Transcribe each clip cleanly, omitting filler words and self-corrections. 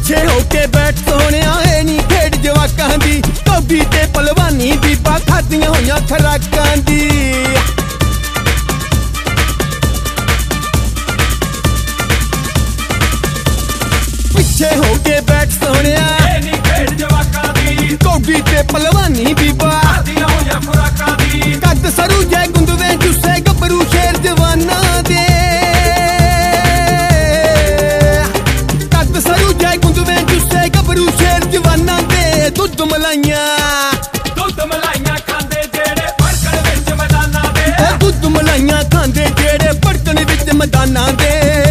ਪਿੱਛੇ ਹੋ ਕੇ ਬੈਠ ਸੋਹਣਿਆ ਇਹ ਨੀ ਖੇਡ ਜਵਾਕਾਂ ਦੀ ਧੋਬੀ ਤੇ ਪਲਵਾਨੀ ਬੀਬਾ ਖਾਦੀਆਂ ਹੋਈਆਂ ਖਰਾਕਾਂ ਦੀ ਪਿੱਛੇ ਹੋ ਕੇ ਬੈਠ ਸੋਹਣਿਆ ਇਹ ਨੀ ਖੇਡ ਜਵਾਕਾਂ ਦੀ ਧੋਬੀ ਤੇ ਪਲਵਾਨੀ ਬੀਬਾ ਖਾਦੀਆਂ ਹੋਈਆਂ ਖੁਰਾਕਾਂ ਦੀ ਕੱਦ ਸਰੂ ਜੈ ਗੁੰਦਵੇਂ ਜੁੱਸੇ ਗੱਭਰੂ ਸ਼ੇਰ ਜਵਾਨਾਂ ਦੇ ਕੱਦ ਸਰੂ ਜੈ ਗੁੰਦਵੇਂ ਜੁੱਸੇ ਗੱਭਰੂ ਸ਼ੇਰ ਜਵਾਨਾਂ ਦੇ ਦੁੱਧ ਮਲਾਈਆਂ ਖਾਂਦੇ ਜਿਹੜੇ ਭੜਕਣ ਵਿੱਚ ਮੈਦਾਨਾਂ ਦੇ ਉਹ ਦੁੱਧ ਮਲਾਈਆਂ ਖਾਂਦੇ ਜਿਹੜੇ ਭੜਕਣ ਵਿੱਚ ਮੈਦਾਨਾਂ ਦੇ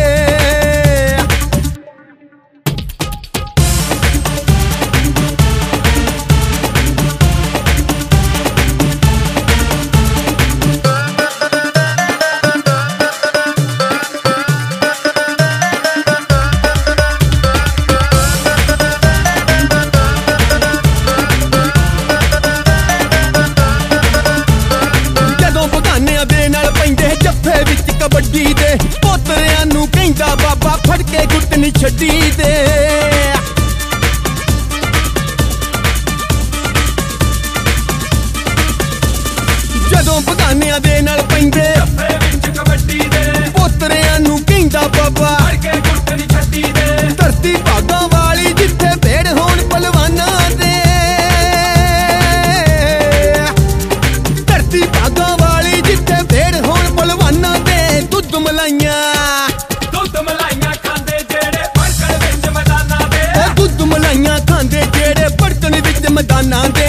ਜੱਫੇ ਵਿੱਚ ਕਬੱਡੀ ਦੇ ਪੋਤਰਿਆਂ ਨੂੰ ਕਹਿੰਦਾ ਬਾਬਾ ਫੜ ਕੇ ਗੁੱਟ ਨੀ ਛੱਡੀ ਦੇ ਜਦੋਂ ਬਗਾਨਿਆਂ ਦੇ ਨਾਲ ਪੈਂਦੇ ਜੱਫੇ ਵਿੱਚ ਕਬੱਡੀ ਦੇ ਪੋਤਰਿਆਂ ਨੂੰ ਕਹਿੰਦਾ ਬਾਬਾ ਫੜ ਕੇ ਗੁੱਟ ਨੀ ਛੱਡੀ ਦੇ ਧਰਤੀ ਭਾਗਾਂ ਵਾਲੀ ਜਿੱਥੇ ਭੇੜ ਹੋਣ ਪਲਵਾਨਾਂ ਦੇ ਧਰਤੀ ਭਾਗਾਂ ਵਾਲੀ ਜਿੱਥੇ ਭੇੜ ਹੋਣ ਪਲਵਾਨਾਂ ਦੇ ਦੁੱਧ ਮਲਾਈਆਂ ਖਾਂਦੇ ਜਿਹੜੇ ਭੜਕਣ ਵਿੱਚ ਮੈਦਾਨਾਂ ਦੇ ਉਹ ਦੁੱਧ ਮਲਾਈਆਂ ਖਾਂਦੇ ਜਿਹੜੇ ਭੜਕਣ ਵਿੱਚ ਮੈਦਾਨਾਂ ਦੇ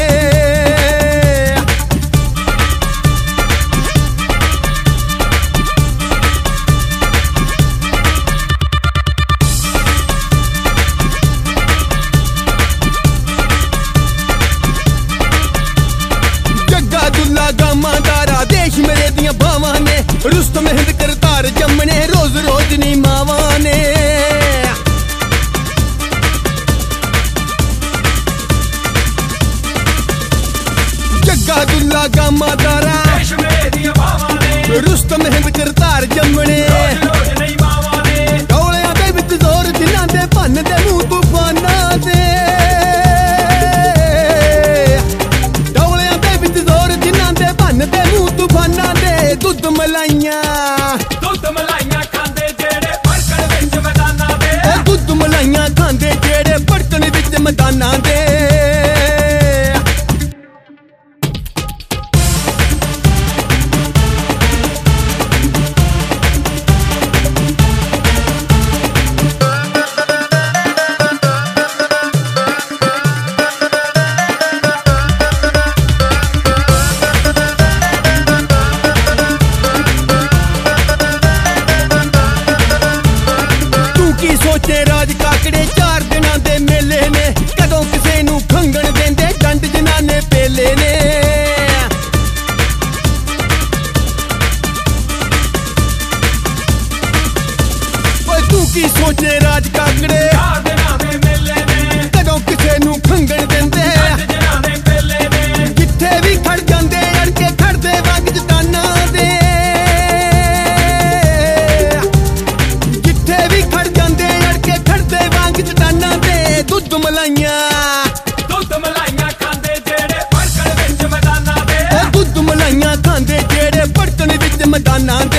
ਜੱਗਾ ਦੁੱਲਾ ਗਾਮਾਂ ਦਾਰਾ ਦੇਸ਼ ਮੇਰੇ ਦੀਆਂ ਬਾਵਾਂ ਨੇ ਰੁਸਤਮ ਹਿੰਦ ਕਰਤਾਰ ਜੰਮਣੇ ਰੋਜ਼ ਰੋਜ਼ ਨੀ ਮਾਵਾਂ ਨੇ ਜੱਗਾ ਦੁੱਲਾ ਗਾਮਾਂ ਦਾਰਾ ਦੇਸ਼ ਮੇਰੇ ਦੀਆਂ ਬਾਵਾਂ ਨੇ ਰੁਸਤਮ ਹਿੰਦ ਕਰਤਾਰ ਜੰਮਣੇ ਰੋਜ਼ ਨਹੀਂ ਮਾਵਾਂ ਨੇ ਡੋਲਿਆਂ ਦੇ ਵਿੱਚ ਜ਼ੋਰ ਜਿਨ੍ਹਾਂ ਦੇ ਭੰਨ ਦੇ ਮੂੰਹ ਤੂਫਾਨਾਂ ਦੇ ਡੋਲਿਆਂ ਦੇ ਵਿੱਚ ਜ਼ੋਰ ਜਿਨ੍ਹਾਂ ਦੇ ਭੰਨ ਦੇ ਮੂੰਹ ਤੂਫਾਨਾਂ ਦੇ ਦੁੱਧ ਮਲਾਈਆਂ ਖਾਂਦੇ ਜਿਹੜੇ ਭੜਕਣ ਵਿੱਚ ਮੈਦਾਨਾਂ ਦੇ ਉਹ ਦੁੱਧ ਮਲਾਈਆਂ ਖਾਂਦੇ ਜਿਹੜੇ ਭੜਕਣ ਵਿੱਚ ਮੈਦਾਨਾਂ ਦੇ ਕੀ ਸੋਚੇ ਰਾਜ ਕਾਕੜੇ 4 ਦਿਨਾਂ ਦੇ ਮੇਲੇ ਨੇ ਕਦੋਂ ਕਿਸੇ ਨੂੰ ਖੰਗਣ ਦਿੰਦੇ ਡੰਡ ਜਨਾਨੇ ਪੇਲੇ ਨੇ ਓਏ ਤੂੰ ਕੀ ਸੋਚੇ ਰਾਜ ਕਾਕੜੇ 4 ਦਿਨਾਂ ਦੇ ਮੇਲੇ ਨੇ ਕਦੋਂ ਕਿਸੇ ਨੂੰ ਖੰਗਣ ਦਿੰਦੇ ਜਨਾਂ ਦੇ ਮੇਲੇ ਨੇ ਜਿੱਥੇ ਵੀ ਖੜ ਜਾਂਦੇ ਅੜ ਕੇ ਖੜਦੇ ਵੰਗ ਜਤਾਨਾਂ ਦੇ ਜਿੱਥੇ ਵੀ ਖੜ ਜਾਂਦੇ ਅੜ ਕੇ ਖੜਦੇ ਵੰਗ ਜਤਾਨਾਂ ਦੇ ਦੁੱਧ ਮਲਾਈਆਂ ਖਾਂਦੇ ਜਿਹੜੇ ਭੜਕਣ ਵਿੱਚ ਮੈਦਾਨਾਂ ਦੇ ਉਹ ਦੁੱਧ ਮਲਾਈਆਂ ਖਾਂਦੇ ਜਿਹੜੇ ਭੜਕਣ ਵਿੱਚ ਮੈਦਾਨਾਂ